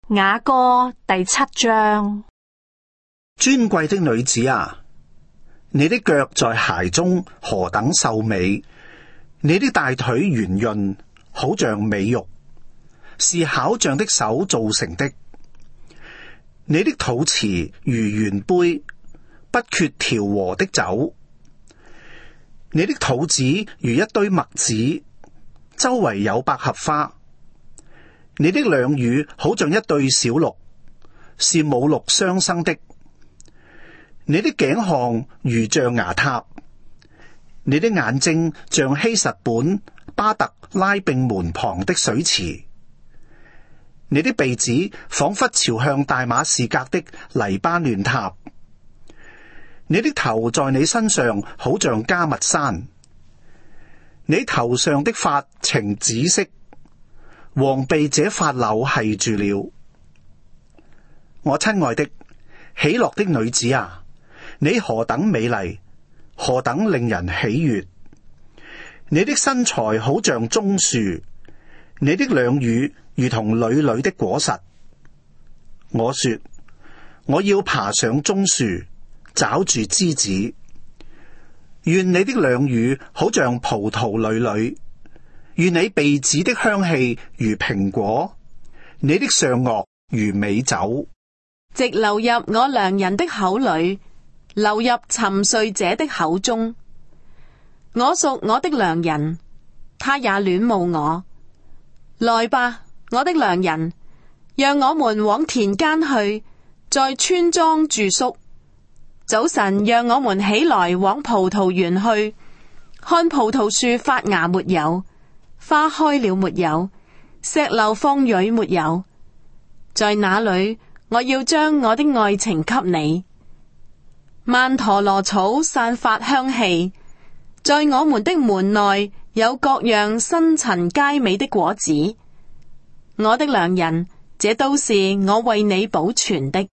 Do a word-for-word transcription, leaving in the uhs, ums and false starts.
雅歌第七章。 尊貴的女子啊，你的腳在鞋中何等秀美，你的大腿圓潤，好像美玉，是巧匠的手造成的。你的肚臍如圓杯，不缺調和的酒。你的肚子如一堆麥子，周圍有百合花。你的兩乳好像一對小鹿，是母鹿雙生的。你的頸項如象牙塔，你的眼睛像希實本巴特拉並門旁的水池。你的鼻子仿佛朝向大馬士革的黎巴嫩塔。你的頭在你身上好像加密山，你頭上的髮呈紫色，黃被這髮綹繫住了。我親愛的喜樂的女子啊，你何等美麗，何等令人喜悅！你的身材好像棕樹，你的兩乳如同纍纍的果實。我說，我要爬上棕樹，抓住枝子。願你的兩乳好像葡萄纍纍，願你鼻子的香氣如蘋果，你的上顎如美酒， 直流入我良人的口裏，流入沉睡者的口中。我屬我的良人，他也戀慕我。來吧，我的良人，讓我們往田間去，在村莊住宿。早晨，讓我們起來往葡萄園去，看葡萄樹發芽沒有，花開了沒有，石榴放蕊沒有。在那裏，我要將我的愛情給你。曼陀羅草散發香氣，在我們的門內有各樣新陳佳美的果子。我的良人，這都是我為你保存的。